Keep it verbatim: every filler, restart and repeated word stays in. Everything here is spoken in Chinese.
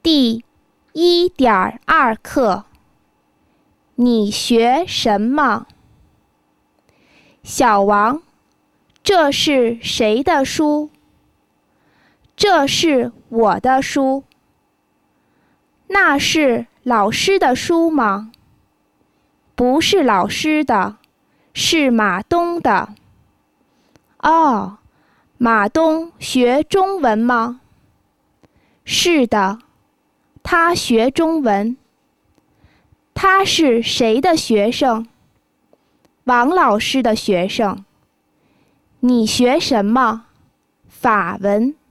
第一点二课，你学什么？小王，这是谁的书？这是我的书。那是老师的书吗？不是老师的，是马东的。哦，马东学中文吗？是的，他学中文。他是谁的学生？王老师的学生。你学什么？法文。